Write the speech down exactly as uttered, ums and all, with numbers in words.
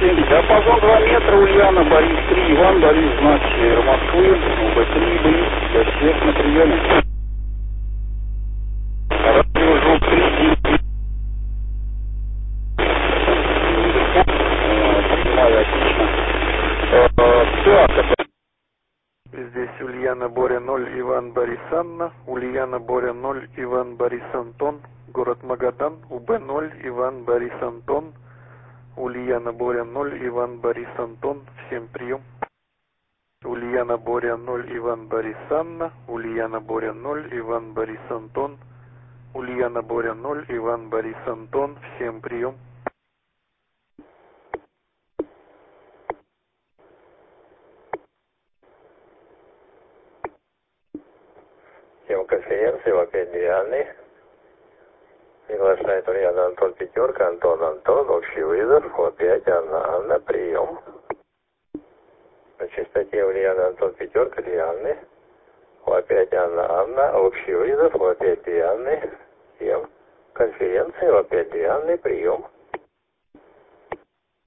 Диапазон два метра, Ульяна, Борис три, Иван, Борис, знак север Москвы, УБ три, Борис, для всех на приеме. Радио звук три, принимаю, отлично. Так, это... Здесь Ульяна, Боря ноль, Иван, Борис, Анна. Ульяна, Боря ноль, Иван, Борис, Антон. Город Магадан, УБ ноль, Иван, Борис, Антон. Ульяна, Боря ноль, Иван, Борис, Антон. Всем прием. Ульяна, Боря ноль, Иван, Борис, Анна. Ульяна, Боря ноль, Иван, Борис, Антон. Ульяна, Боря ноль, Иван, Борис, Антон. Всем прием. Тема конференции в опять реальный. Приглашает Ульяна, Антон, пятерка, Антон, Антон, общий вызов, опять Анна, Анна, прием. На частоте Ульяна, Антон, пятерка, реальный. Опять Анна, Анна, общий вызов, опять реальный. Всем конференции, опять реальный, прием.